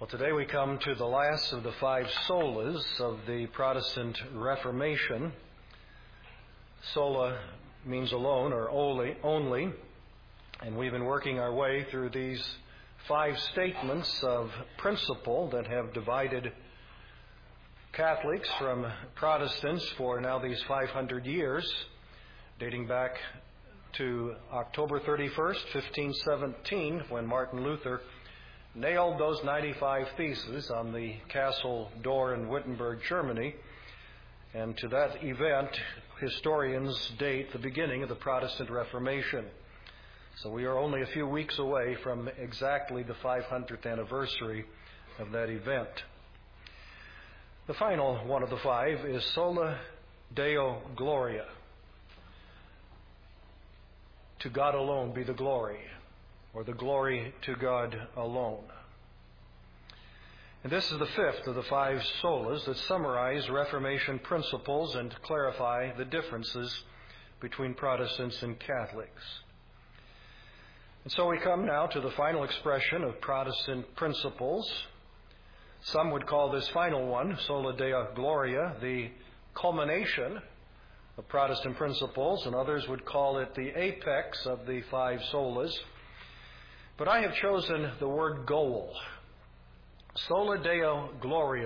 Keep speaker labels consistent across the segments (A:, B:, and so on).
A: Well, today we come to the last of the five solas of the Protestant Reformation. Sola means alone or only, and we've been working our way through these five statements of principle that have divided Catholics from Protestants for now these 500 years, dating back to October 31st, 1517, when Martin Luther nailed those 95 theses on the castle door in Wittenberg, Germany. And to that event, historians date the beginning of the Protestant Reformation. So we are only a few weeks away from exactly the 500th anniversary of that event. The final one of the five is Sola Deo Gloria. To God alone be the glory, or the glory to God alone. And this is the fifth of the five solas that summarize Reformation principles and clarify the differences between Protestants and Catholics. And so we come now to the final expression of Protestant principles. Some would call this final one, Sola Deo Gloria, the culmination of Protestant principles, and others would call it the apex of the five solas. But I have chosen the word goal. Sola Deo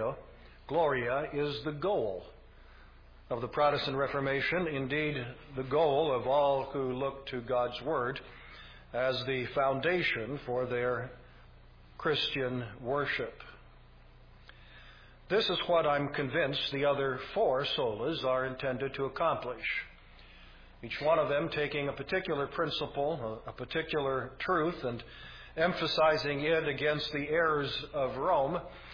A: Gloria is the goal of the Protestant Reformation, indeed the goal of all who look to God's Word as the foundation for their Christian worship. This is what I'm convinced the other four solas are intended to accomplish. Each one of them taking a particular principle, a particular truth, and emphasizing it against the errors of Rome.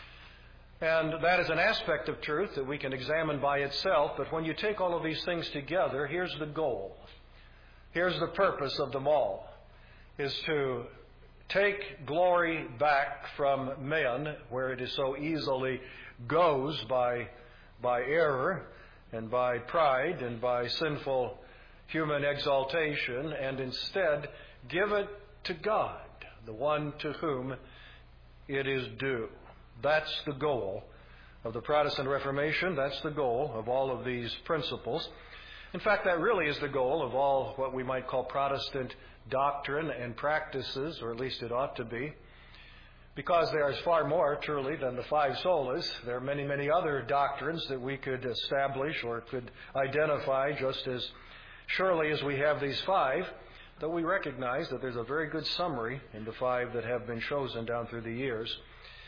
A: And that is an aspect of truth that we can examine by itself, but when you take all of these things together, here's the goal. Here's the purpose of them all, is to take glory back from men, where it is so easily goes by error and by pride and by sinful human exaltation, and instead give it to God, the one to whom it is due. That's the goal of the Protestant Reformation. That's the goal of all of these principles. In fact, that really is the goal of all what we might call Protestant doctrine and practices, or at least it ought to be, because there is far more, truly, than the five solas. There are many, many other doctrines that we could establish or could identify just as surely as we have these five, though we recognize that there's a very good summary in the five that have been chosen down through the years.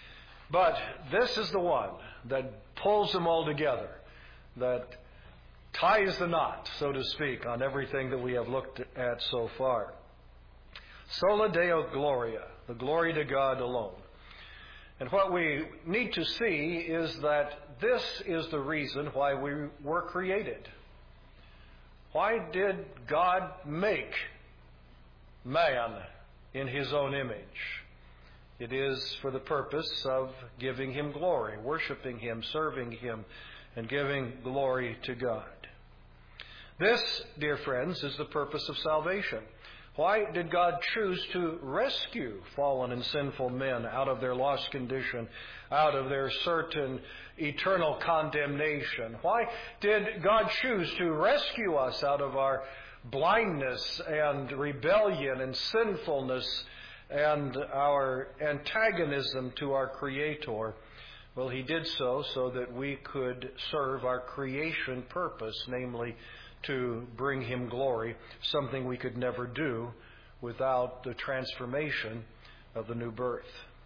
A: But this is the one that pulls them all together, that ties the knot, so to speak, on everything that we have looked at so far. Sola Deo Gloria, the glory to God alone. And what we need to see is that this is the reason why we were created. Why did God make man in His own image? It is for the purpose of giving Him glory, worshiping Him, serving Him, and giving glory to God. This, dear friends, is the purpose of salvation. Why did God choose to rescue fallen and sinful men out of their lost condition, out of their certain eternal condemnation? Why did God choose to rescue us out of our blindness and rebellion and sinfulness and our antagonism to our Creator? Well, He did so that we could serve our creation purpose, namely to bring Him glory, something we could never do without the transformation of the new birth.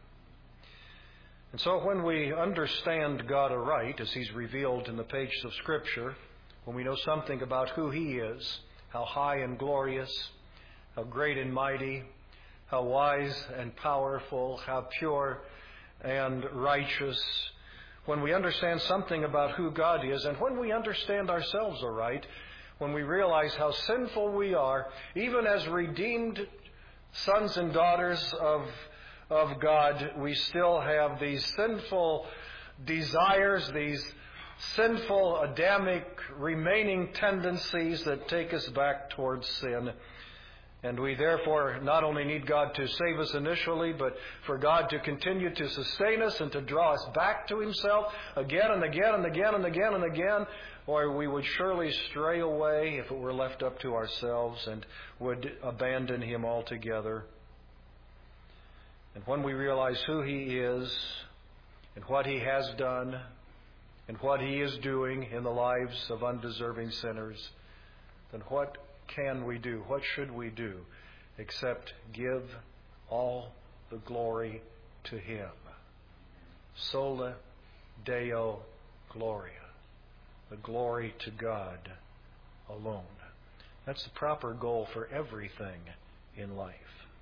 A: And so when we understand God aright, as He's revealed in the pages of Scripture, when we know something about who He is, how high and glorious, how great and mighty, how wise and powerful, how pure and righteous, when we understand something about who God is, and when we understand ourselves aright, when we realize how sinful we are, even as redeemed sons and daughters of God, we still have these sinful desires, these sinful Adamic remaining tendencies that take us back towards sin. And we therefore not only need God to save us initially, but for God to continue to sustain us and to draw us back to Himself again and again and again and again and again, or we would surely stray away if it were left up to ourselves and would abandon Him altogether. And when we realize who He is and what He has done and what He is doing in the lives of undeserving sinners, then what can we do? What should we do except give all the glory to Him? Sola Deo Gloria. The glory to God alone. That's the proper goal for everything in life.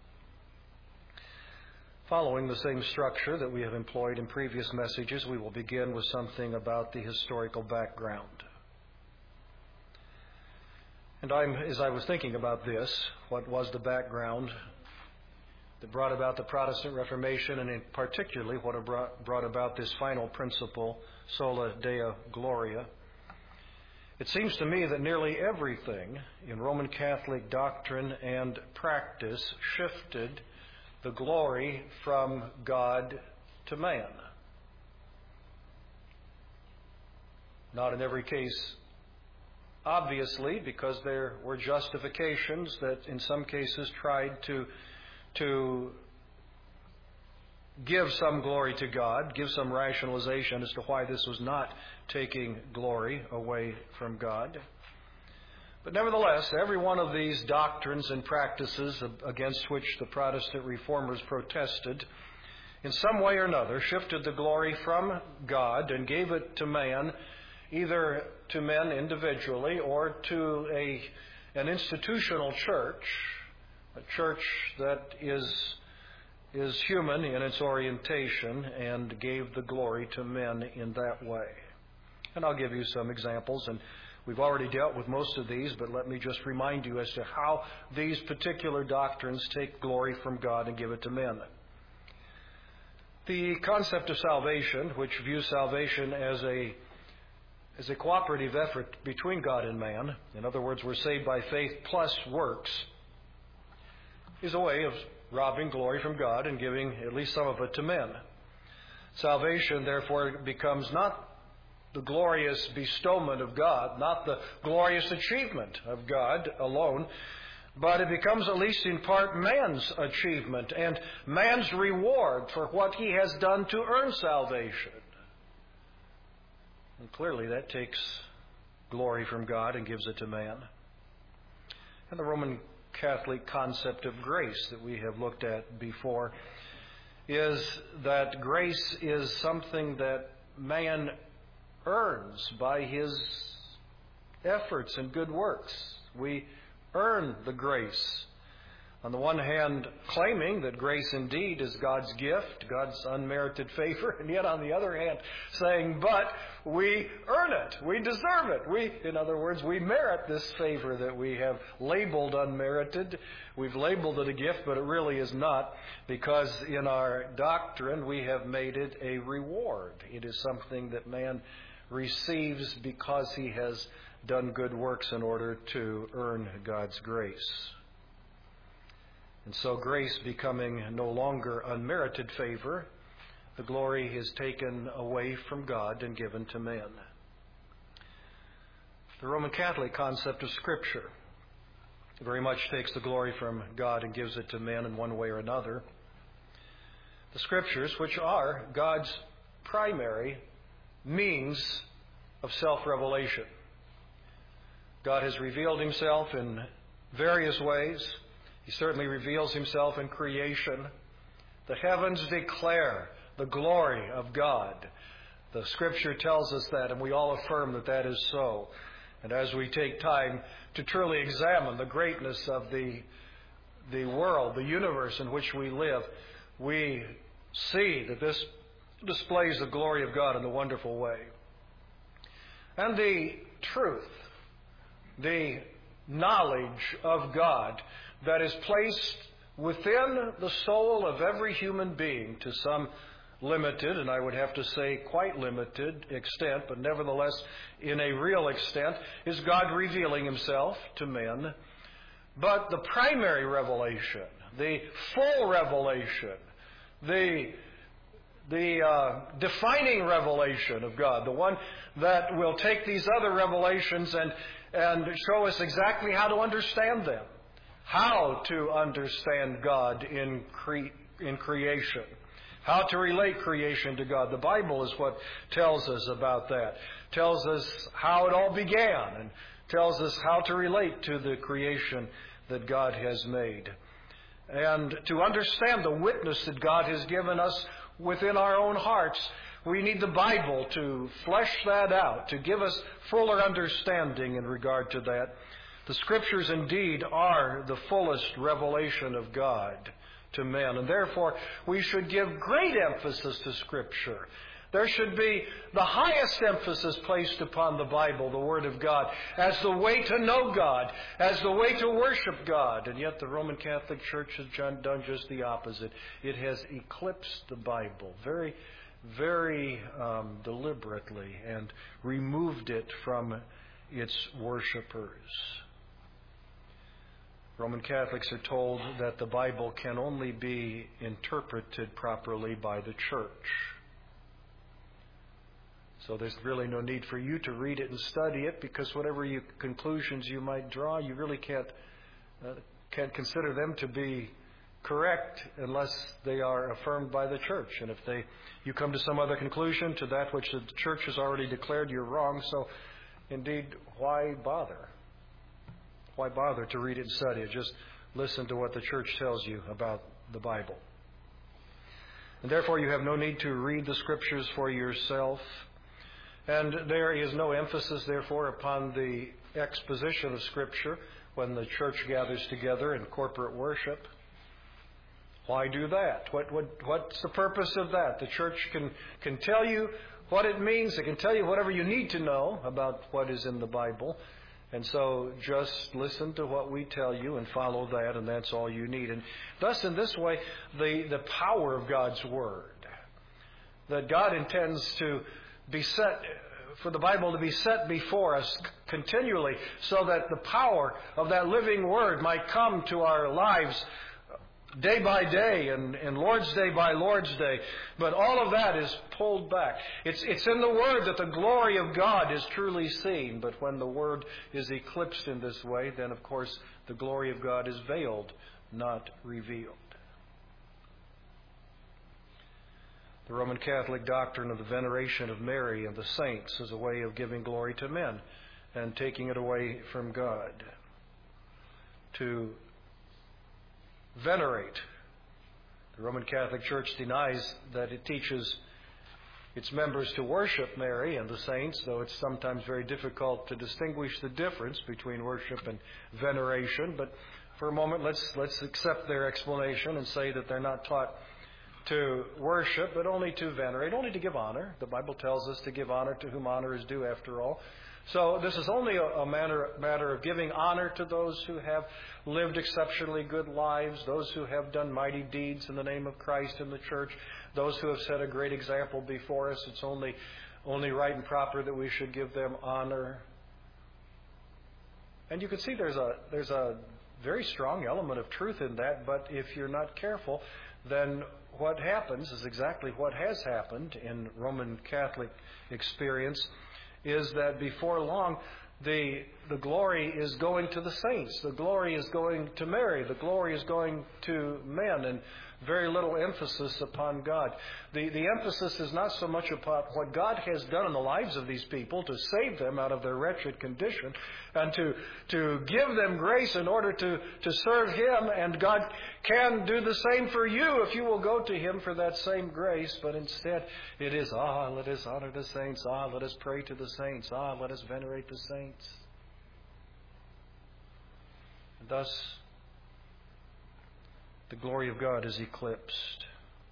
A: Following the same structure that we have employed in previous messages, we will begin with something about the historical background. And as I was thinking about this, what was the background that brought about the Protestant Reformation, and in particularly what brought about this final principle, Sola Deo Gloria, it seems to me that nearly everything in Roman Catholic doctrine and practice shifted the glory from God to man. Not in every case, obviously, because there were justifications that in some cases tried to give some glory to God, give some rationalization as to why this was not taking glory away from God. But nevertheless, every one of these doctrines and practices against which the Protestant reformers protested, in some way or another, shifted the glory from God and gave it to man, either to men individually or to an institutional church, a church that is human in its orientation, and gave the glory to men in that way. And I'll give you some examples, and we've already dealt with most of these, but let me just remind you as to how these particular doctrines take glory from God and give it to men. The concept of salvation, which views salvation as a cooperative effort between God and man, in other words, we're saved by faith plus works, is a way of robbing glory from God and giving at least some of it to men. Salvation, therefore, becomes not the glorious bestowment of God, not the glorious achievement of God alone, but it becomes at least in part man's achievement and man's reward for what he has done to earn salvation. And clearly that takes glory from God and gives it to man. And the Roman Catholic concept of grace that we have looked at before is that grace is something that man earns by his efforts and good works. We earn the grace. On the one hand, claiming that grace indeed is God's gift, God's unmerited favor, and yet on the other hand, saying, but we earn it, we deserve it. In other words, we merit this favor that we have labeled unmerited. We've labeled it a gift, but it really is not, because in our doctrine we have made it a reward. It is something that man receives because he has done good works in order to earn God's grace. And so grace becoming no longer unmerited favor, the glory is taken away from God and given to men. The Roman Catholic concept of Scripture very much takes the glory from God and gives it to men in one way or another. The Scriptures, which are God's primary means of self-revelation. God has revealed Himself in various ways. He certainly reveals Himself in creation. The heavens declare the glory of God. The Scripture tells us that, and we all affirm that that is so. And as we take time to truly examine the greatness of the world, the universe in which we live, we see that this displays the glory of God in a wonderful way. And the truth, the knowledge of God that is placed within the soul of every human being to some limited, and I would have to say quite limited extent, but nevertheless in a real extent, is God revealing Himself to men But the primary revelation, the full revelation, the defining revelation of God, the one that will take these other revelations and show us exactly how to understand them, how to understand God in creation, how to relate creation to God. The Bible is what tells us about that, tells us how it all began, and tells us how to relate to the creation that God has made. And to understand the witness that God has given us within our own hearts, we need the Bible to flesh that out, to give us fuller understanding in regard to that. The Scriptures indeed are the fullest revelation of God to men, and therefore we should give great emphasis to Scripture. There should be the highest emphasis placed upon the Bible, the Word of God, as the way to know God, as the way to worship God. And yet the Roman Catholic Church has done just the opposite. It has eclipsed the Bible very, very deliberately and removed it from its worshipers. Roman Catholics are told that the Bible can only be interpreted properly by the Church. So there's really no need for you to read it and study it, because whatever conclusions you might draw, you really can't consider them to be correct unless they are affirmed by the Church. And if you come to some other conclusion to that which the Church has already declared, you're wrong. So indeed, why bother? Why bother to read it and study it? Just listen to what the Church tells you about the Bible. And therefore you have no need to read the Scriptures for yourself. And there is no emphasis, therefore, upon the exposition of Scripture when the church gathers together in corporate worship. Why do that? What's the purpose of that? The church can tell you what it means. It can tell you whatever you need to know about what is in the Bible. And so just listen to what we tell you and follow that, and that's all you need. And thus, in this way, the power of God's Word, that God intends to be set, for the Bible to be set before us continually, so that the power of that living Word might come to our lives day by day and Lord's Day by Lord's Day. But all of that is pulled back. It's in the Word that the glory of God is truly seen. But when the Word is eclipsed in this way, then of course the glory of God is veiled, not revealed. The Roman Catholic doctrine of the veneration of Mary and the saints is a way of giving glory to men and taking it away from God. To venerate, the Roman Catholic Church denies that it teaches its members to worship Mary and the saints, though it's sometimes very difficult to distinguish the difference between worship and veneration. But for a moment, let's accept their explanation and say that they're not taught to worship, but only to venerate, only to give honor. The Bible tells us to give honor to whom honor is due, after all. So this is only a matter of giving honor to those who have lived exceptionally good lives, those who have done mighty deeds in the name of Christ in the church, those who have set a great example before us. It's only right and proper that we should give them honor. And you can see there's a very strong element of truth in that, but if you're not careful, then what happens is exactly what has happened in Roman Catholic experience, is that before long the glory is going to the saints, the glory is going to Mary, the glory is going to men, and very little emphasis upon God. The emphasis is not so much upon what God has done in the lives of these people to save them out of their wretched condition and to give them grace in order to serve Him, and God can do the same for you if you will go to Him for that same grace. But instead it is, let us honor the saints, let us pray to the saints, let us venerate the saints. And thus the glory of God is eclipsed.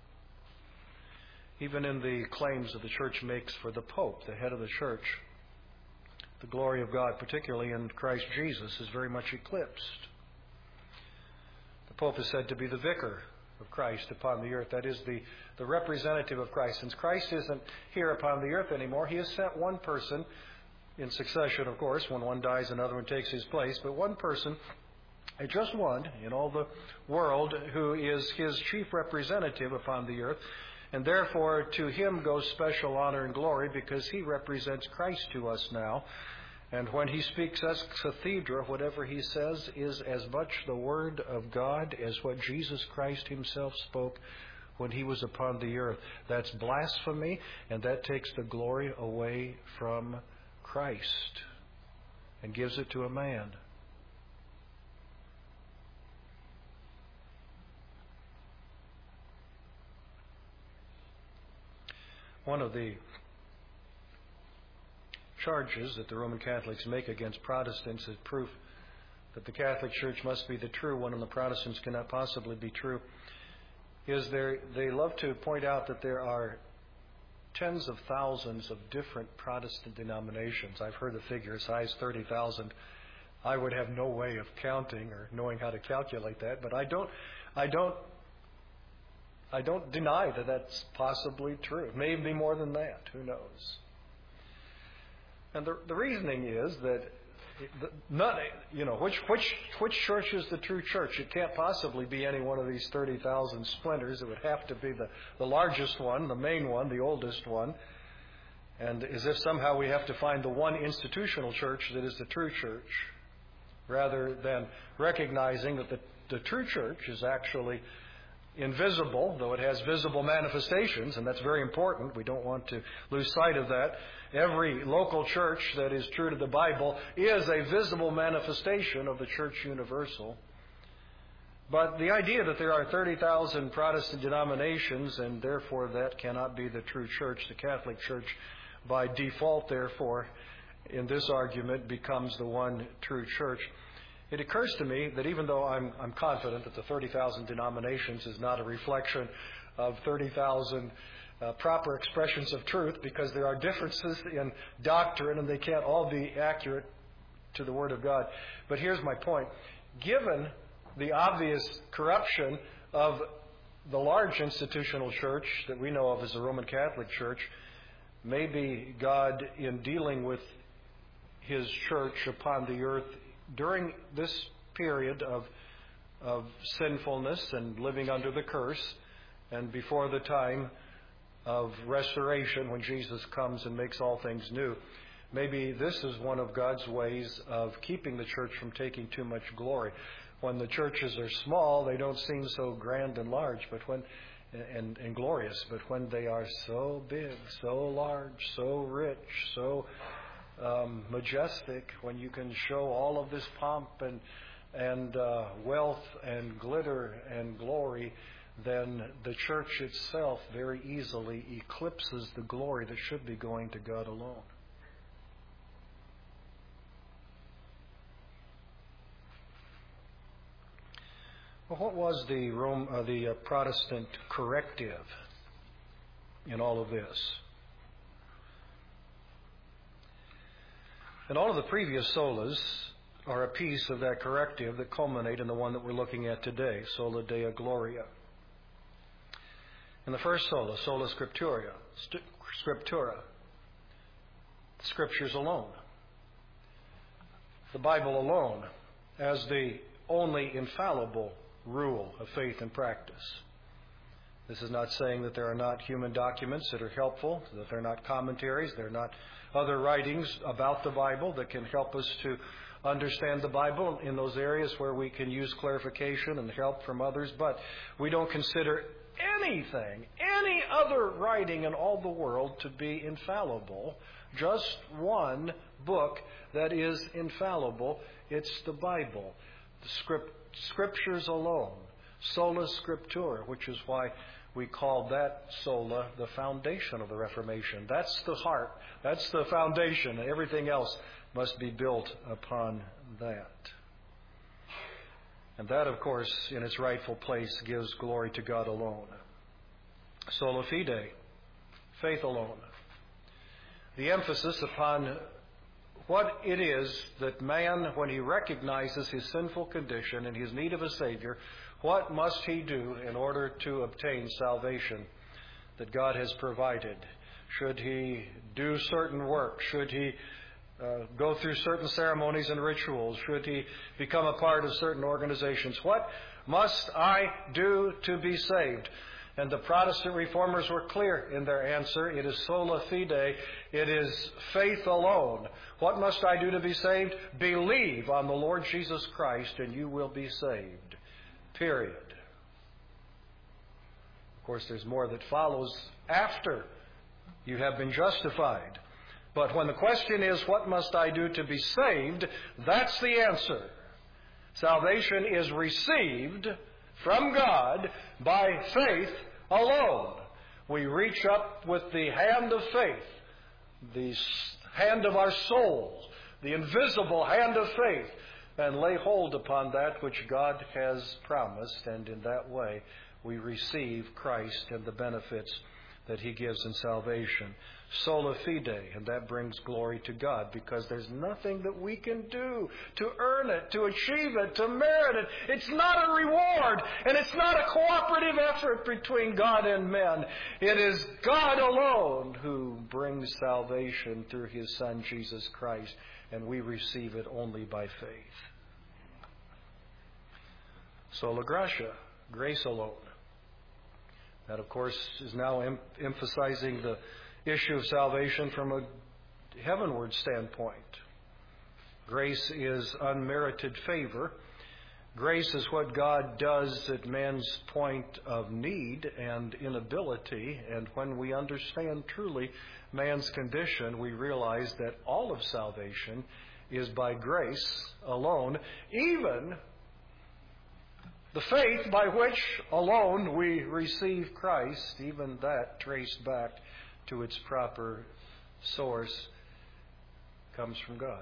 A: Even in the claims that the Church makes for the Pope, the head of the Church, the glory of God, particularly in Christ Jesus, is very much eclipsed. The Pope is said to be the vicar of Christ upon the earth. That is, the representative of Christ. Since Christ isn't here upon the earth anymore, He has sent one person in succession, of course. When one dies, another one takes his place. But one person just one in all the world who is his chief representative upon the earth, and therefore to him goes special honor and glory because he represents Christ to us now. And when he speaks ex cathedra, whatever he says is as much the word of God as what Jesus Christ himself spoke when he was upon the earth. That's blasphemy, and that takes the glory away from Christ and gives it to a man. One of the charges that the Roman Catholics make against Protestants as proof that the Catholic Church must be the true one and the Protestants cannot possibly be true is they love to point out that there are tens of thousands of different Protestant denominations. I've heard the figure as high as 30,000. I would have no way of counting or knowing how to calculate that, but I don't deny that that's possibly true. Maybe more than that. Who knows? And the reasoning is that which church is the true church? It can't possibly be any one of these 30,000 splinters. It would have to be the largest one, the main one, the oldest one. And as if somehow we have to find the one institutional church that is the true church, rather than recognizing that the true church is actually invisible, though it has visible manifestations, and that's very important. We don't want to lose sight of that. Every local church that is true to the Bible is a visible manifestation of the church universal. But the idea that there are 30,000 Protestant denominations, and therefore that cannot be the true church, the Catholic Church, by default, therefore, in this argument, becomes the one true church. It occurs to me that even though I'm confident that the 30,000 denominations is not a reflection of 30,000 proper expressions of truth, because there are differences in doctrine and they can't all be accurate to the Word of God. But here's my point. Given the obvious corruption of the large institutional church that we know of as the Roman Catholic Church, maybe God, in dealing with His church upon the earth during this period of sinfulness and living under the curse, and before the time of restoration when Jesus comes and makes all things new, maybe this is one of God's ways of keeping the church from taking too much glory. When the churches are small, they don't seem so grand and large, but and glorious. But when they are so big, so large, so rich, so majestic, when you can show all of this pomp and wealth and glitter and glory, then the church itself very easily eclipses the glory that should be going to God alone. Well, what was the Protestant corrective in all of this? And all of the previous solas are a piece of that corrective that culminate in the one that we're looking at today, Sola Deo Gloria. In the first sola, Sola Scriptura, the Scriptures alone, the Bible alone, as the only infallible rule of faith and practice. This is not saying that there are not human documents that are helpful, that they're not commentaries, they're not other writings about the Bible that can help us to understand the Bible in those areas where we can use clarification and help from others, but we don't consider anything, any other writing in all the world to be infallible. Just one book that is infallible. It's the Bible. The Scriptures alone. Sola Scriptura, which is why we call that sola the foundation of the Reformation. That's the heart. That's the foundation. Everything else must be built upon that. And that, of course, in its rightful place, gives glory to God alone. Sola fide, faith alone. The emphasis upon what it is that man, when he recognizes his sinful condition and his need of a Savior, what must he do in order to obtain salvation that God has provided? Should he do certain work? Should he go through certain ceremonies and rituals? Should he become a part of certain organizations? What must I do to be saved? And the Protestant reformers were clear in their answer. It is sola fide. It is faith alone. What must I do to be saved? Believe on the Lord Jesus Christ and you will be saved. Period. Of course, there's more that follows after you have been justified. But when the question is, what must I do to be saved? That's the answer. Salvation is received from God by faith alone. We reach up with the hand of faith, the hand of our soul, the invisible hand of faith, and lay hold upon that which God has promised, and in that way we receive Christ and the benefits that He gives in salvation. Sola fide, and that brings glory to God, because there's nothing that we can do to earn it, to achieve it, to merit it. It's not a reward, and it's not a cooperative effort between God and men. It is God alone who brings salvation through His Son, Jesus Christ, and we receive it only by faith. Sola gratia, grace alone. That, of course, is now emphasizing the issue of salvation from a heavenward standpoint. Grace is unmerited favor. Grace is what God does at man's point of need and inability. And when we understand truly man's condition, we realize that all of salvation is by grace alone, even the faith by which alone we receive Christ, even that traced back to its proper source, comes from God.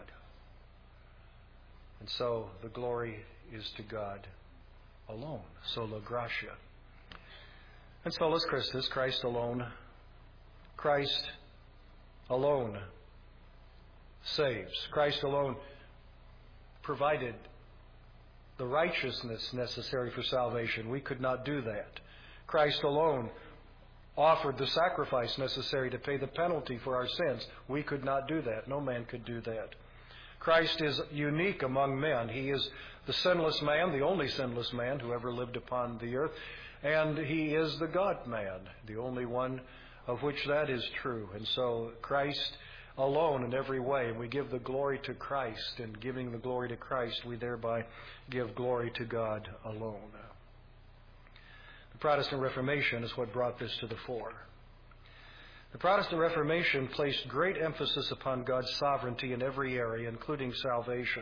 A: And so the glory is to God alone. Sola gratia. And solus Christus, Christ alone. Christ alone saves. Christ alone provided the righteousness necessary for salvation. We could not do that. Christ alone offered the sacrifice necessary to pay the penalty for our sins. We could not do that. No man could do that. Christ is unique among men. He is the sinless man, the only sinless man who ever lived upon the earth. And He is the God-man, the only one of which that is true. And so Christ alone in every way. And we give the glory to Christ. And giving the glory to Christ, we thereby give glory to God alone. The Protestant Reformation is what brought this to the fore. The Protestant Reformation placed great emphasis upon God's sovereignty in every area, including salvation.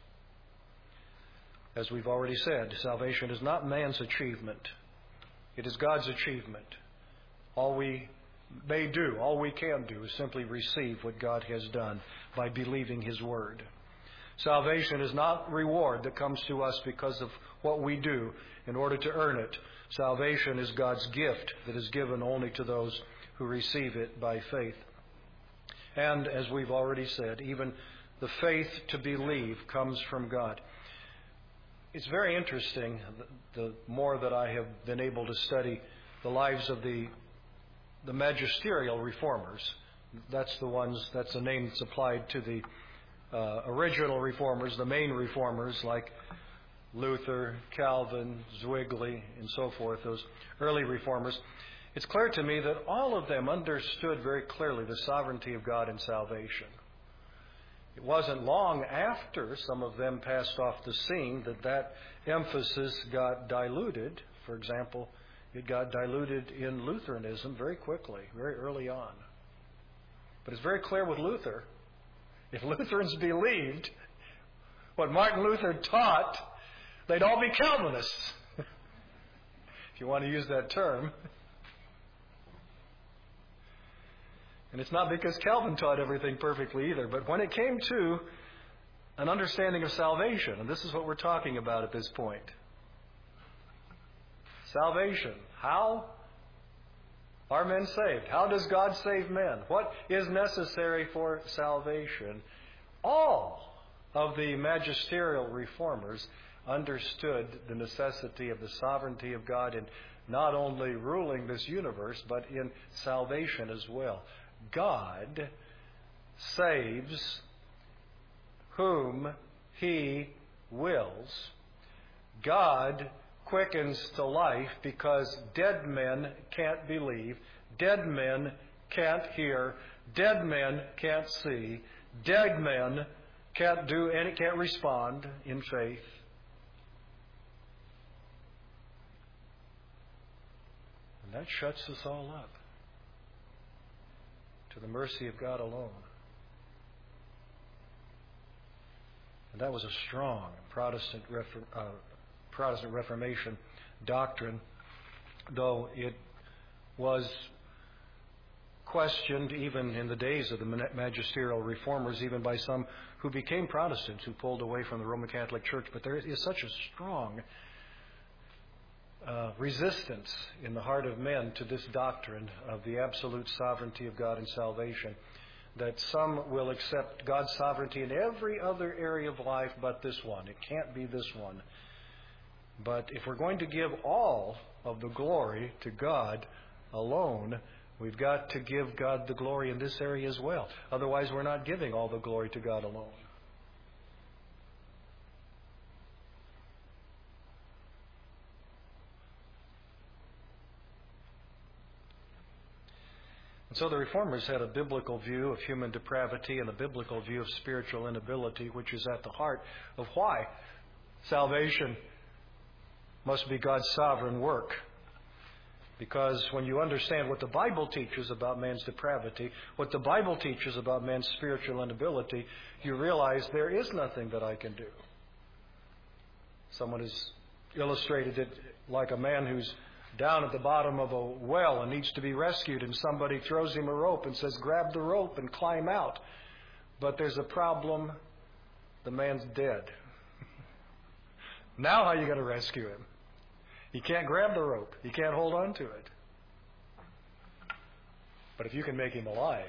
A: As we've already said, salvation is not man's achievement. It is God's achievement. All we may do, all we can do, is simply receive what God has done by believing His Word. Salvation is not reward that comes to us because of what we do in order to earn it. Salvation is God's gift that is given only to those who receive it by faith. And as we've already said, even the faith to believe comes from God. It's very interesting, the more that I have been able to study the lives of the magisterial reformers. That's the name that's applied to the original reformers, the main reformers like Luther, Calvin, Zwingli, and so forth, those early reformers. It's clear to me that all of them understood very clearly the sovereignty of God in salvation. It wasn't long after some of them passed off the scene that emphasis got diluted. For example, it got diluted in Lutheranism very quickly, very early on. But it's very clear with Luther. If Lutherans believed what Martin Luther taught, they'd all be Calvinists, if you want to use that term. And it's not because Calvin taught everything perfectly either, but when it came to an understanding of salvation, and this is what we're talking about at this point. Salvation. How are men saved? How does God save men? What is necessary for salvation? All of the magisterial reformers understood the necessity of the sovereignty of God in not only ruling this universe, but in salvation as well. God saves whom He wills. God quickens to life because dead men can't believe, dead men can't hear, dead men can't see, dead men can't do any, can't respond in faith. And that shuts us all up to the mercy of God alone. And that was a strong Protestant Reformation doctrine, though it was questioned even in the days of the magisterial reformers, even by some who became Protestants, who pulled away from the Roman Catholic Church. But there is such a strong resistance in the heart of men to this doctrine of the absolute sovereignty of God in salvation, that some will accept God's sovereignty in every other area of life but this one. It can't be this one. But if we're going to give all of the glory to God alone, we've got to give God the glory in this area as well. Otherwise, we're not giving all the glory to God alone. So the Reformers had a biblical view of human depravity and a biblical view of spiritual inability, which is at the heart of why salvation must be God's sovereign work. Because when you understand what the Bible teaches about man's depravity, what the Bible teaches about man's spiritual inability, you realize there is nothing that I can do. Someone has illustrated it like a man who's down at the bottom of a well and needs to be rescued, and somebody throws him a rope and says, grab the rope and climb out. But there's a problem. The man's dead. Now how are you going to rescue him? He can't grab the rope. He can't hold on to it. But if you can make him alive,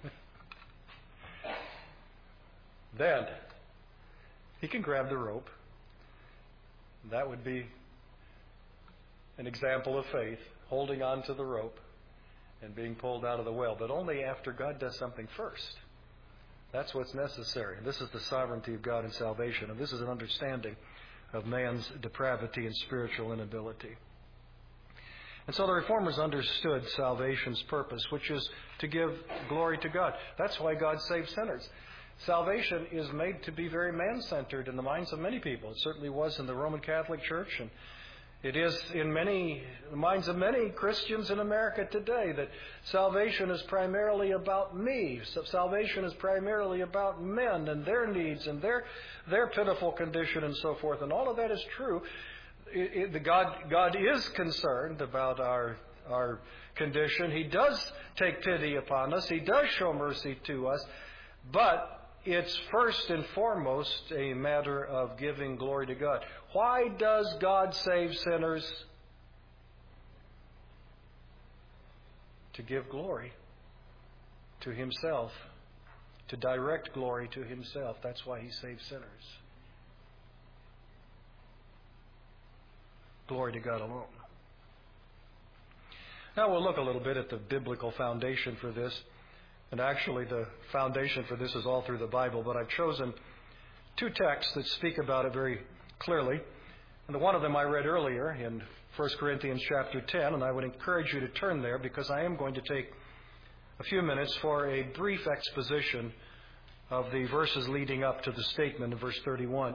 A: then he can grab the rope. That would be an example of faith, holding on to the rope and being pulled out of the well, but only after God does something first. That's what's necessary. And this is the sovereignty of God in salvation, and this is an understanding of man's depravity and spiritual inability. And so the Reformers understood salvation's purpose, which is to give glory to God. That's why God saves sinners. Salvation is made to be very man-centered in the minds of many people. It certainly was in the Roman Catholic Church, and it is in the minds of many Christians in America today, that salvation is primarily about me. So salvation is primarily about men and their needs and their pitiful condition and so forth. And all of that is true. God is concerned about our condition. He does take pity upon us. He does show mercy to us. But it's first and foremost a matter of giving glory to God. Why does God save sinners? To give glory to Himself, to direct glory to Himself. That's why He saves sinners. Glory to God alone. Now we'll look a little bit at the biblical foundation for this. And actually, the foundation for this is all through the Bible, but I've chosen two texts that speak about it very clearly. And one of them I read earlier in 1 Corinthians chapter 10, and I would encourage you to turn there because I am going to take a few minutes for a brief exposition of the verses leading up to the statement of verse 31.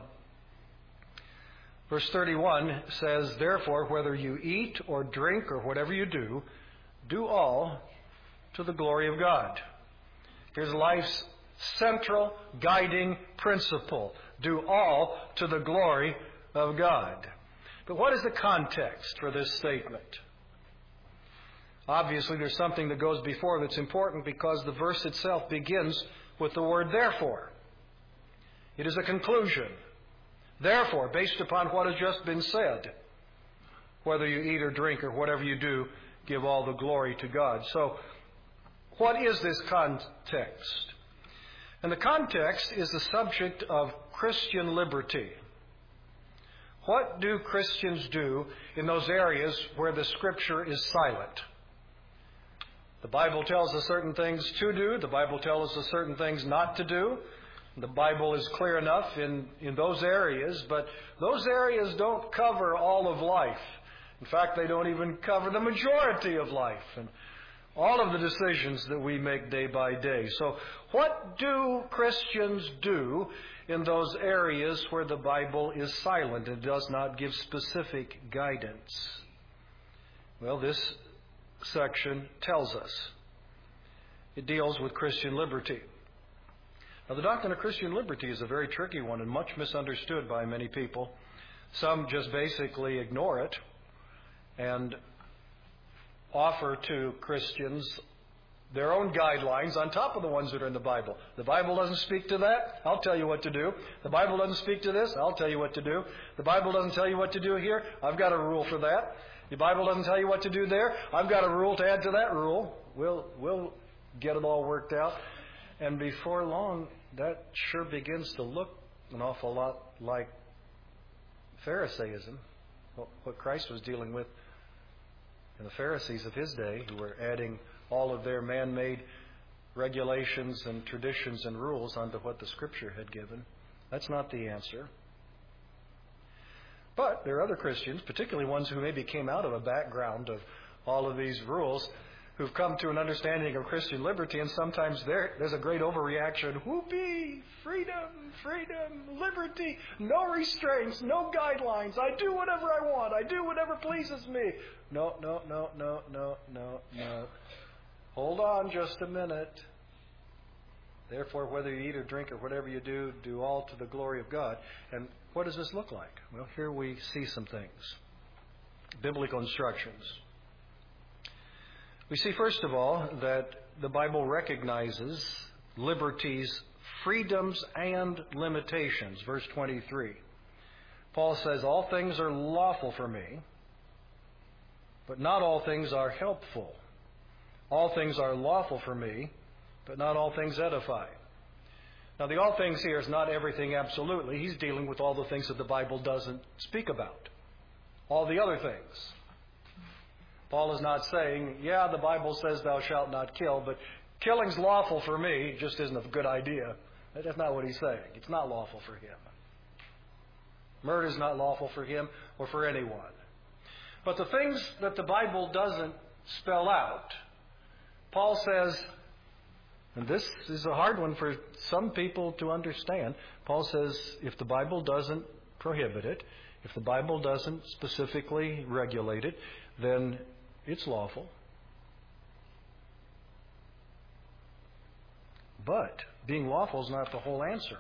A: Verse 31 says, "Therefore, whether you eat or drink or whatever you do, do all to the glory of God." Here's life's central guiding principle. Do all to the glory of God. But what is the context for this statement? Obviously, there's something that goes before that's important because the verse itself begins with the word therefore. It is a conclusion. Therefore, based upon what has just been said, whether you eat or drink or whatever you do, give all the glory to God. So, what is this context? And the context is the subject of Christian liberty. What do Christians do in those areas where the Scripture is silent? The Bible tells us certain things to do. The Bible tells us certain things not to do. The Bible is clear enough in those areas, but those areas don't cover all of life. In fact, they don't even cover the majority of life and all of the decisions that we make day by day. So what do Christians do in those areas where the Bible is silent and does not give specific guidance? Well, this section tells us. It deals with Christian liberty. Now, the doctrine of Christian liberty is a very tricky one and much misunderstood by many people. Some just basically ignore it and offer to Christians their own guidelines on top of the ones that are in the Bible. The Bible doesn't speak to that. I'll tell you what to do. The Bible doesn't speak to this. I'll tell you what to do. The Bible doesn't tell you what to do here. I've got a rule for that. The Bible doesn't tell you what to do there. I've got a rule to add to that rule. We'll get it all worked out. And before long, that sure begins to look an awful lot like Pharisaism, what Christ was dealing with in the Pharisees of his day, who were adding all of their man-made regulations and traditions and rules onto what the Scripture had given. That's not the answer. But there are other Christians, particularly ones who maybe came out of a background of all of these rules, who've come to an understanding of Christian liberty, and sometimes there's a great overreaction. Whoopee! Freedom, freedom, liberty, no restraints, no guidelines. I do whatever I want. I do whatever pleases me. No. Hold on just a minute. Therefore, whether you eat or drink or whatever you do, do all to the glory of God. And what does this look like? Well, here we see some things. Biblical instructions. We see, first of all, that the Bible recognizes liberty's freedoms and limitations. Verse 23. Paul says, all things are lawful for me, but not all things are helpful. All things are lawful for me, but not all things edify. Now, the all things here is not everything absolutely. He's dealing with all the things that the Bible doesn't speak about. All the other things. Paul is not saying, yeah, the Bible says thou shalt not kill, but killing's lawful for me just isn't a good idea. That's not what he's saying. It's not lawful for him. Murder is not lawful for him or for anyone. But the things that the Bible doesn't spell out, Paul says, and this is a hard one for some people to understand, Paul says, if the Bible doesn't prohibit it, if the Bible doesn't specifically regulate it, then it's lawful. But being lawful is not the whole answer.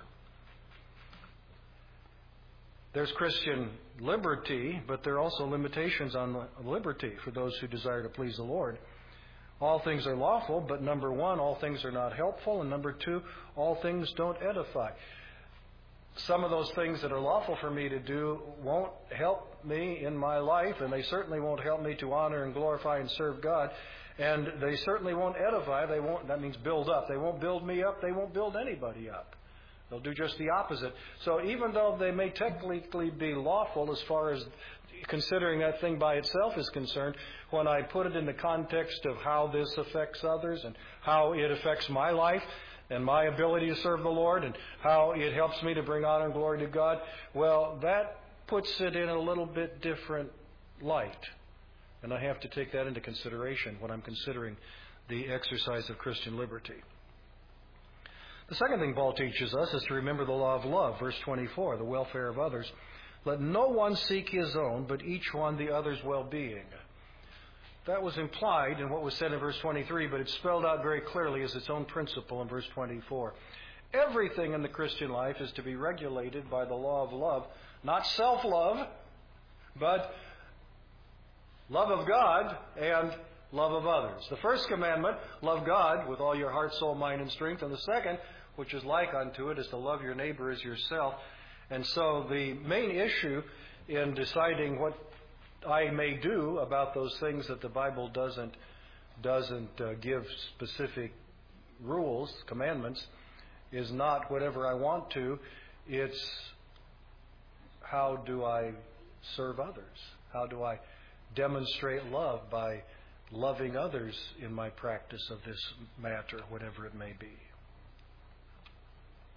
A: There's Christian liberty, but there are also limitations on liberty for those who desire to please the Lord. All things are lawful, but number one, all things are not helpful, and number two, all things don't edify. Some of those things that are lawful for me to do won't help me in my life, and they certainly won't help me to honor and glorify and serve God, and they certainly won't edify. That means build up. They won't build me up. They won't build anybody up. They'll do just the opposite. So even though they may technically be lawful as far as considering that thing by itself is concerned, when I put it in the context of how this affects others and how it affects my life and my ability to serve the Lord and how it helps me to bring honor and glory to God, well, that puts it in a little bit different light. And I have to take that into consideration when I'm considering the exercise of Christian liberty. The second thing Paul teaches us is to remember the law of love. Verse 24, the welfare of others. Let no one seek his own, but each one the other's well-being. That was implied in what was said in verse 23, but it's spelled out very clearly as its own principle in verse 24. Everything in the Christian life is to be regulated by the law of love. Not self-love, but love of God and love of others. The first commandment, love God with all your heart, soul, mind, and strength. And the second, which is like unto it, is to love your neighbor as yourself. And so the main issue in deciding what I may do about those things that the Bible doesn't give specific rules, commandments, is not whatever I want to. It's how do I serve others? How do I demonstrate love by loving others in my practice of this matter, whatever it may be?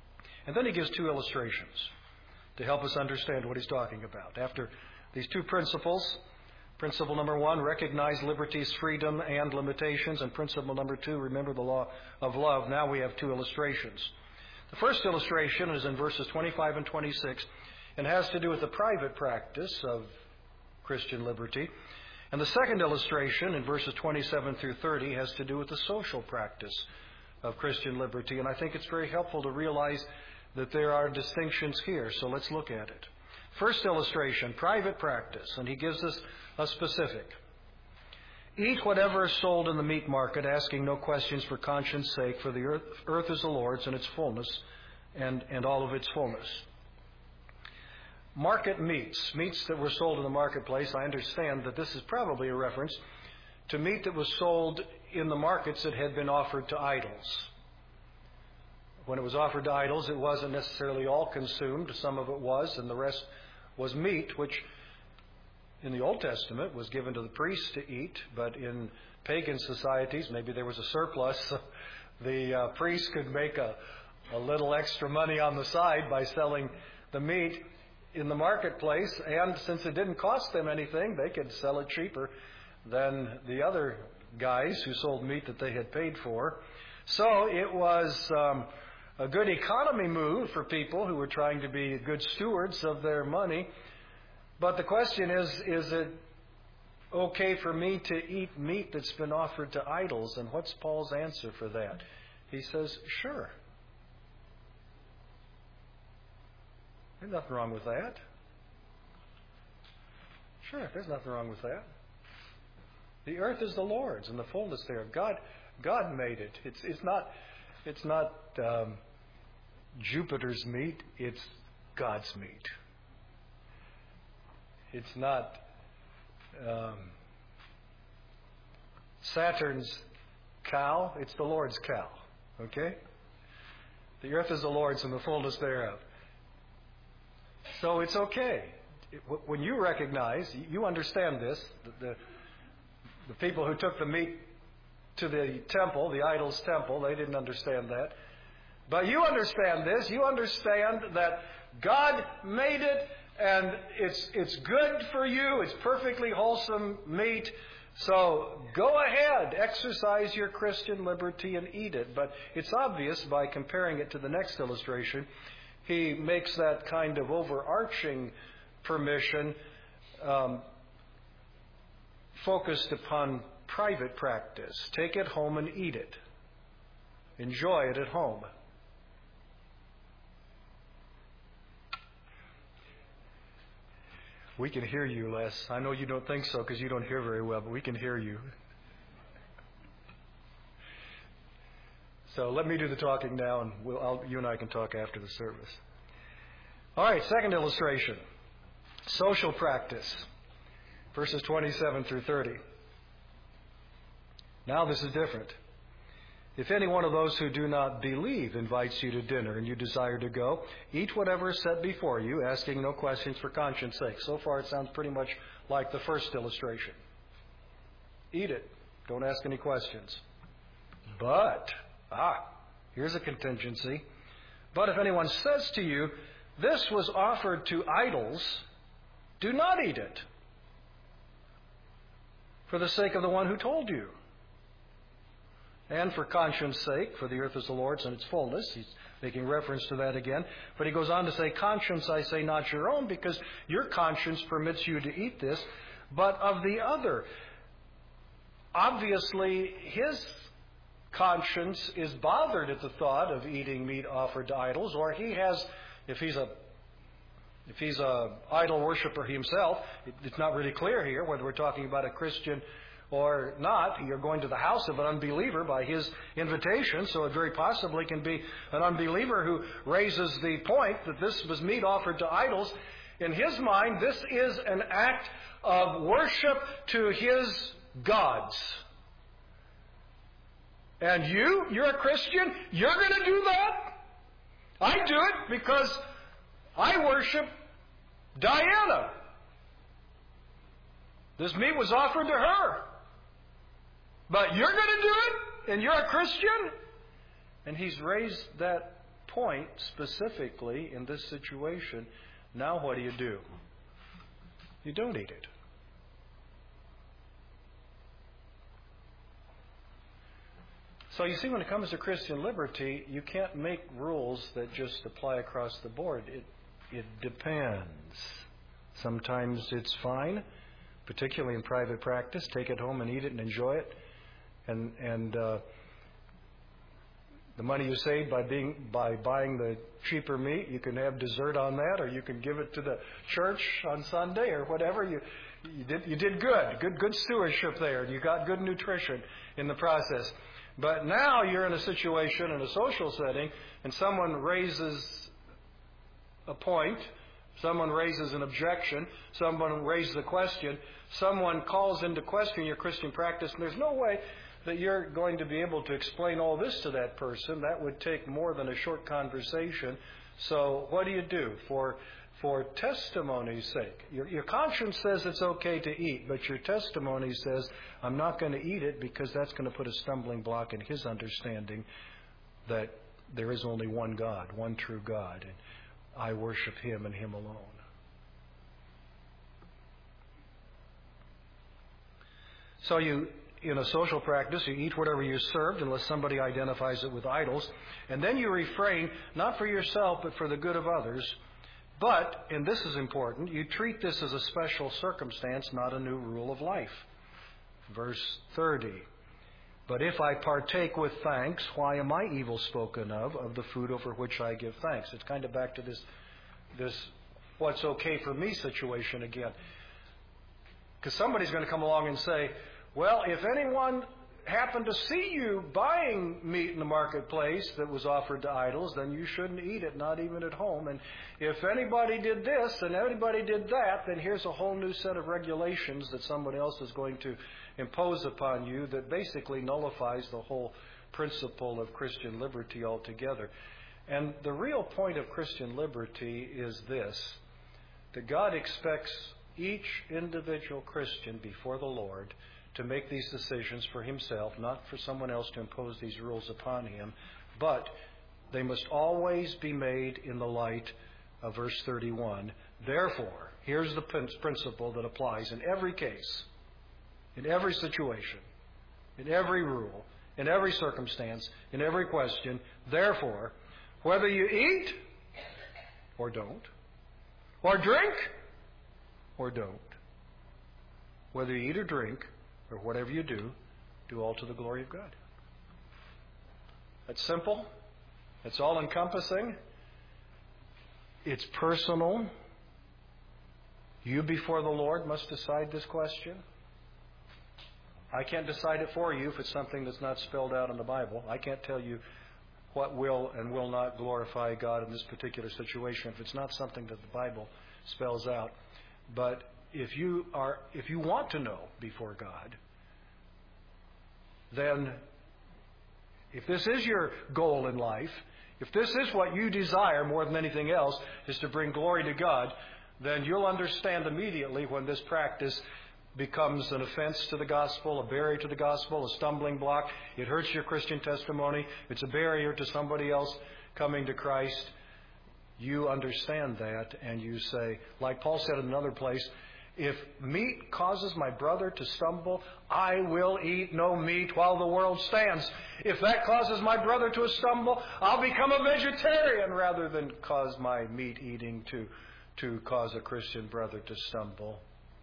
A: And then he gives two illustrations to help us understand what he's talking about. After these two principles, principle number 1, recognize liberty's freedom and limitations. And principle number 2, remember the law of love. Now we have two illustrations. The first illustration is in verses 25 and 26 and has to do with the private practice of Christian liberty. And the second illustration in verses 27 through 30 has to do with the social practice of Christian liberty. And I think it's very helpful to realize that there are distinctions here. So let's look at it. First illustration, private practice. And he gives us a specific. Eat whatever is sold in the meat market, asking no questions for conscience sake, for the earth is the Lord's and its fullness, and all of its fullness. Market meats that were sold in the marketplace, I understand that this is probably a reference to meat that was sold in the markets that had been offered to idols. When it was offered to idols, it wasn't necessarily all consumed. Some of it was, and the rest was meat, which in the Old Testament was given to the priests to eat, but in pagan societies, maybe there was a surplus. So the priests could make a little extra money on the side by selling the meat in the marketplace, and since it didn't cost them anything, they could sell it cheaper than the other guys who sold meat that they had paid for. So it was a good economy move for people who were trying to be good stewards of their money. But the question is it okay for me to eat meat that's been offered to idols? And what's Paul's answer for that? He says, sure. There's nothing wrong with that. Sure, there's nothing wrong with that. The earth is the Lord's and the fullness thereof. God made it. It's not Jupiter's meat. It's God's meat. It's not Saturn's cow. It's the Lord's cow. Okay? The earth is the Lord's and the fullness thereof. So it's okay. When you recognize, you understand this, the people who took the meat to the temple, the idol's temple, they didn't understand that. But you understand this. You understand that God made it, and it's good for you. It's perfectly wholesome meat. So go ahead, exercise your Christian liberty and eat it. But it's obvious by comparing it to the next illustration, he makes that kind of overarching permission focused upon private practice. Take it home and eat it. Enjoy it at home. We can hear you, Les. I know you don't think so because you don't hear very well, but we can hear you. So let me do the talking now, and you and I can talk after the service. All right, second illustration. Social practice. Verses 27 through 30. Now this is different. If any one of those who do not believe invites you to dinner and you desire to go, eat whatever is set before you, asking no questions for conscience sake. So far it sounds pretty much like the first illustration. Eat it. Don't ask any questions. But, here's a contingency. But if anyone says to you, this was offered to idols, do not eat it, for the sake of the one who told you. And for conscience sake, for the earth is the Lord's and its fullness. He's making reference to that again. But he goes on to say, conscience I say not your own, because your conscience permits you to eat this, but of the other. Obviously, his conscience is bothered at the thought of eating meat offered to idols, or he has, if he's a idol worshiper himself, it's not really clear here whether we're talking about a Christian or not. You're going to the house of an unbeliever by his invitation, so it very possibly can be an unbeliever who raises the point that this was meat offered to idols. In his mind, this is an act of worship to his gods. And you're a Christian, you're going to do that? I do it because I worship Diana. This meat was offered to her. But you're going to do it? And you're a Christian? And he's raised that point specifically in this situation, now what do? You don't eat it. So you see, when it comes to Christian liberty, you can't make rules that just apply across the board. It depends. Sometimes it's fine, particularly in private practice. Take it home and eat it and enjoy it. And the money you save by buying the cheaper meat, you can have dessert on that, or you can give it to the church on Sunday, or whatever. You did good stewardship there. You got good nutrition in the process. But now you're in a situation, in a social setting, and someone raises a point, someone raises an objection, someone raises a question, someone calls into question your Christian practice, and there's no way that you're going to be able to explain all this to that person. That would take more than a short conversation. So what do? For testimony's sake. Your conscience says it's okay to eat, but your testimony says, I'm not going to eat it because that's going to put a stumbling block in his understanding that there is only one God, one true God, and I worship Him and Him alone. So in a social practice, you eat whatever you're served unless somebody identifies it with idols, and then you refrain, not for yourself, but for the good of others. But, and this is important, you treat this as a special circumstance, not a new rule of life. Verse 30. But if I partake with thanks, why am I evil spoken of the food over which I give thanks? It's kind of back to this what's okay for me situation again. Because somebody's going to come along and say, well, if anyone happened to see you buying meat in the marketplace that was offered to idols, then you shouldn't eat it, not even at home. And if anybody did this and anybody did that, then here's a whole new set of regulations that somebody else is going to impose upon you that basically nullifies the whole principle of Christian liberty altogether. And the real point of Christian liberty is this, that God expects each individual Christian before the Lord to make these decisions for himself, not for someone else to impose these rules upon him, but they must always be made in the light of verse 31. Therefore, here's the principle that applies in every case, in every situation, in every rule, in every circumstance, in every question. Therefore, whether you eat or don't, or drink or don't, whether you eat or drink, or whatever you do all to the glory of God. That's simple. It's all-encompassing. It's personal. You before the Lord must decide this question. I can't decide it for you if it's something that's not spelled out in the Bible. I can't tell you what will and will not glorify God in this particular situation if it's not something that the Bible spells out. But if you want to know before God, then if this is your goal in life, if this is what you desire more than anything else, is to bring glory to God, then you'll understand immediately when this practice becomes an offense to the gospel, a barrier to the gospel, a stumbling block. It hurts your Christian testimony. It's a barrier to somebody else coming to Christ. You understand that, and you say, like Paul said in another place, if meat causes my brother to stumble, I will eat no meat while the world stands. If that causes my brother to stumble, I'll become a vegetarian rather than cause my meat eating to cause a Christian brother to stumble.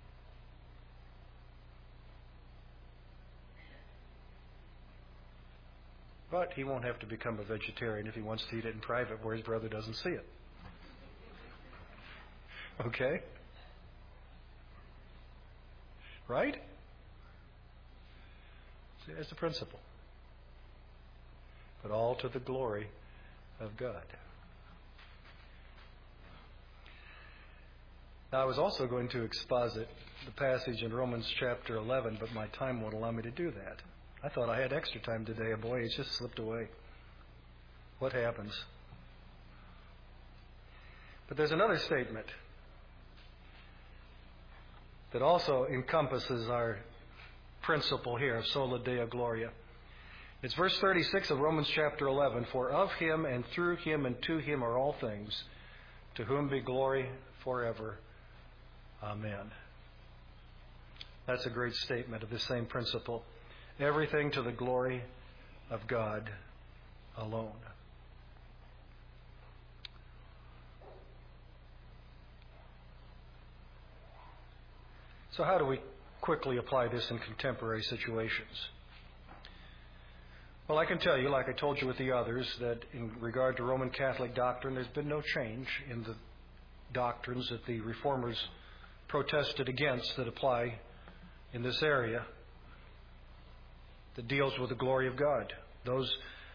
A: But he won't have to become a vegetarian if he wants to eat it in private where his brother doesn't see it. Okay? Right? See, that's the principle. But all to the glory of God. Now, I was also going to exposit the passage in Romans chapter 11, but my time won't allow me to do that. I thought I had extra time today, and boy, it's just slipped away. What happens? But there's another statement that also encompasses our principle here of sola deo gloria. It's verse 36 of Romans chapter 11. For of him and through him and to him are all things, to whom be glory forever. Amen. That's a great statement of the same principle. Everything to the glory of God alone. So how do we quickly apply this in contemporary situations? Well, I can tell you, like I told you with the others, that in regard to Roman Catholic doctrine, there's been no change in the doctrines that the Reformers protested against that apply in this area that deals with the glory of God. Those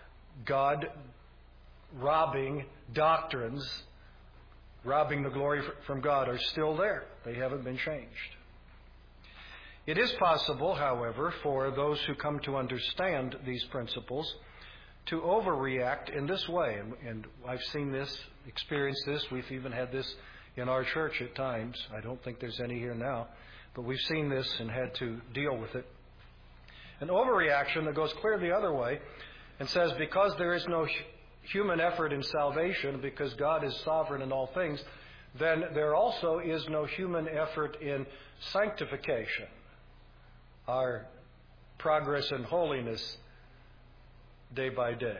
A: God-robbing doctrines, robbing the glory from God, are still there. They haven't been changed. It is possible, however, for those who come to understand these principles to overreact in this way. And I've seen this, experienced this. We've even had this in our church at times. I don't think there's any here now. But we've seen this and had to deal with it. An overreaction that goes clear the other way and says because there is no human effort in salvation, because God is sovereign in all things, then there also is no human effort in sanctification, our progress in holiness day by day.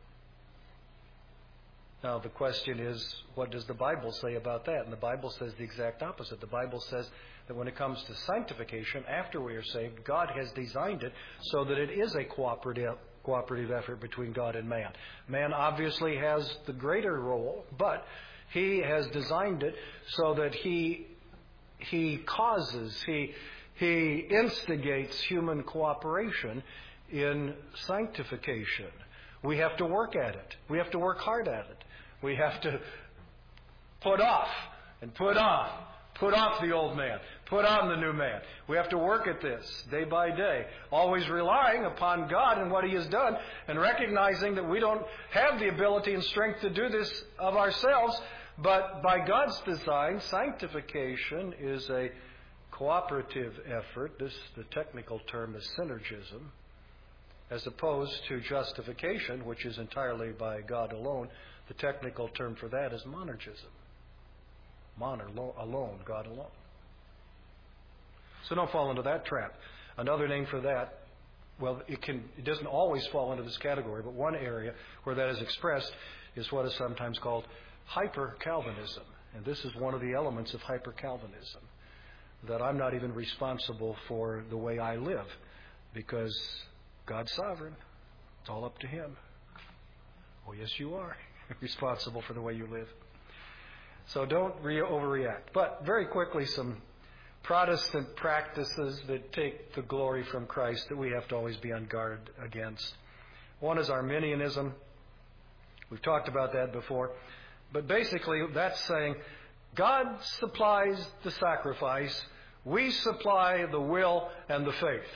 A: Now the question is, what does the Bible say about that? And the Bible says the exact opposite. The Bible says that when it comes to sanctification, after we are saved, God has designed it so that it is a cooperative effort between God and man. Man obviously has the greater role, but He has designed it so that He causes, He instigates human cooperation in sanctification. We have to work at it. We have to work hard at it. We have to put off and put on. Put off the old man. Put on the new man. We have to work at this day by day, always relying upon God and what He has done, and recognizing that we don't have the ability and strength to do this of ourselves, but by God's design, sanctification is a cooperative effort. The technical term is synergism, as opposed to justification, which is entirely by God alone. The technical term for that is monergism. Moner, alone, God alone. So don't fall into that trap. Another name for that, well, it doesn't always fall into this category, but one area where that is expressed is what is sometimes called hyper-Calvinism. And this is one of the elements of hyper-Calvinism, that I'm not even responsible for the way I live, because God's sovereign. It's all up to Him. Oh, yes, you are responsible for the way you live. So don't overreact. But very quickly, some Protestant practices that take the glory from Christ that we have to always be on guard against. One is Arminianism. We've talked about that before. But basically, that's saying God supplies the sacrifice. We supply the will and the faith.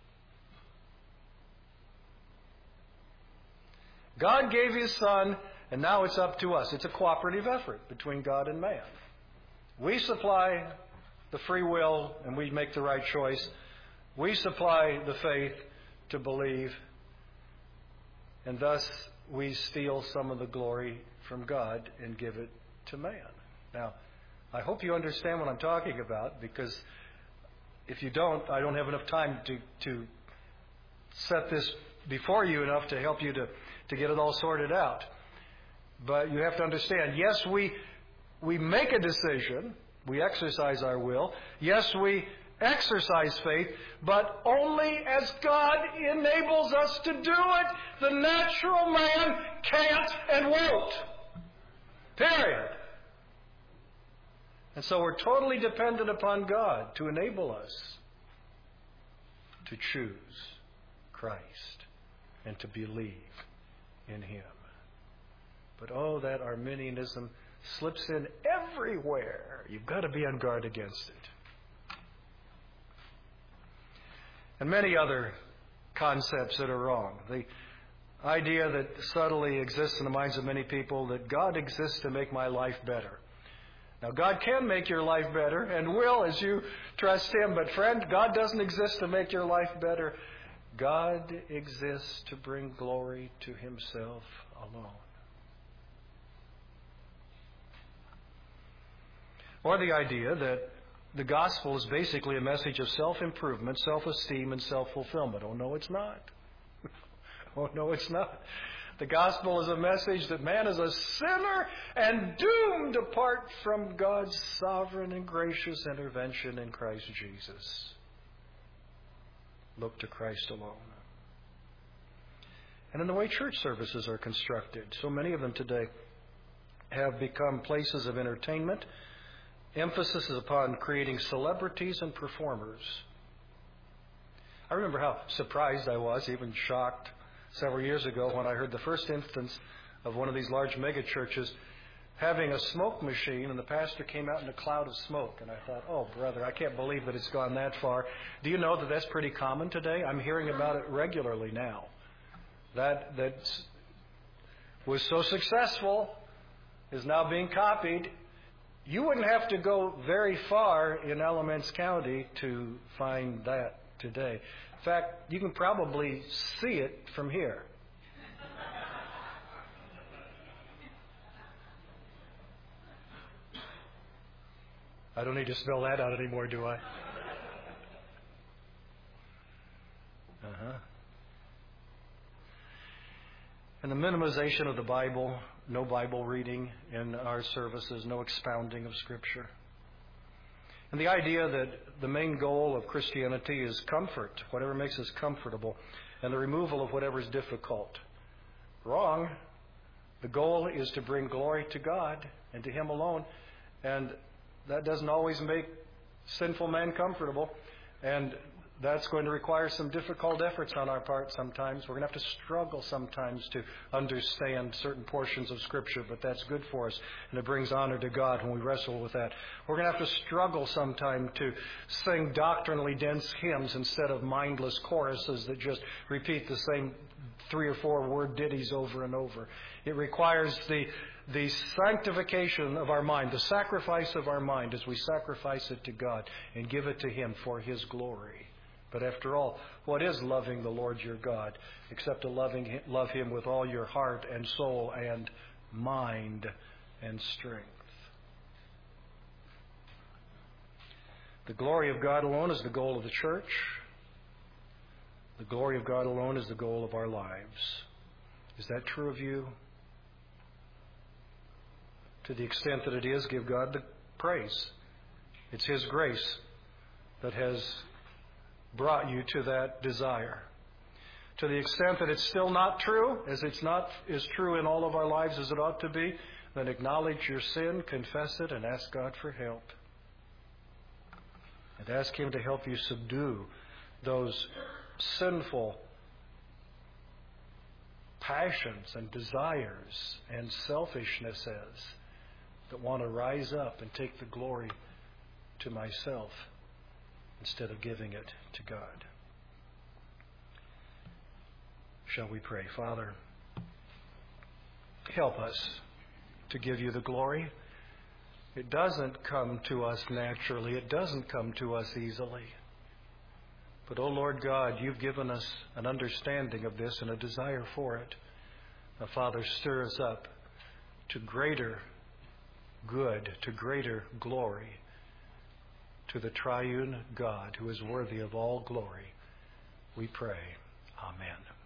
A: God gave His Son, and now it's up to us. It's a cooperative effort between God and man. We supply the free will, and we make the right choice. We supply the faith to believe, and thus we steal some of the glory from God and give it to man. Now, I hope you understand what I'm talking about, because if you don't, I don't have enough time to set this before you enough to help you to get it all sorted out. But you have to understand, yes, we make a decision. We exercise our will. Yes, we exercise faith, but only as God enables us to do it. The natural man can't and won't. Period. And so we're totally dependent upon God to enable us to choose Christ and to believe in Him. But oh, that Arminianism slips in everywhere. You've got to be on guard against it. And many other concepts that are wrong. The idea that subtly exists in the minds of many people that God exists to make my life better. Now, God can make your life better and will as you trust Him. But friend, God doesn't exist to make your life better. God exists to bring glory to Himself alone. Or the idea that the gospel is basically a message of self-improvement, self-esteem, and self-fulfillment. Oh, no, it's not. Oh, no, it's not. The gospel is a message that man is a sinner and doomed apart from God's sovereign and gracious intervention in Christ Jesus. Look to Christ alone. And in the way church services are constructed, so many of them today have become places of entertainment. Emphasis is upon creating celebrities and performers. I remember how surprised I was, even shocked, several years ago when I heard the first instance of one of these large megachurches having a smoke machine, and the pastor came out in a cloud of smoke. And I thought, oh, brother, I can't believe that it's gone that far. Do you know that that's pretty common today? I'm hearing about it regularly now. That was so successful is now being copied. You wouldn't have to go very far in Alamance County to find that today. In fact, you can probably see it from here. I don't need to spell that out anymore, do I? And the minimization of the Bible, no Bible reading in our services, no expounding of Scripture. And the idea that the main goal of Christianity is comfort, whatever makes us comfortable, and the removal of whatever is difficult. Wrong. The goal is to bring glory to God and to Him alone. And that doesn't always make sinful man comfortable. And that's going to require some difficult efforts on our part sometimes. We're going to have to struggle sometimes to understand certain portions of Scripture, but that's good for us, and it brings honor to God when we wrestle with that. We're going to have to struggle sometime to sing doctrinally dense hymns instead of mindless choruses that just repeat the same 3 or 4 word ditties over and over. It requires the sanctification of our mind, the sacrifice of our mind as we sacrifice it to God and give it to Him for His glory. But after all, what is loving the Lord your God except to love Him with all your heart and soul and mind and strength? The glory of God alone is the goal of the church. The glory of God alone is the goal of our lives. Is that true of you? To the extent that it is, give God the praise. It's His grace that has brought you to that desire. To the extent that it's still not true, as it's not as true in all of our lives as it ought to be, then acknowledge your sin, confess it, and ask God for help. And ask Him to help you subdue those sinful passions and desires and selfishnesses that want to rise up and take the glory to myself instead of giving it to God. Shall we pray? Father, help us to give You the glory. It doesn't come to us naturally. It doesn't come to us easily. But, oh Lord God, You've given us an understanding of this and a desire for it. Now, Father, stir us up to greater good, to greater glory, to the triune God who is worthy of all glory. We pray. Amen.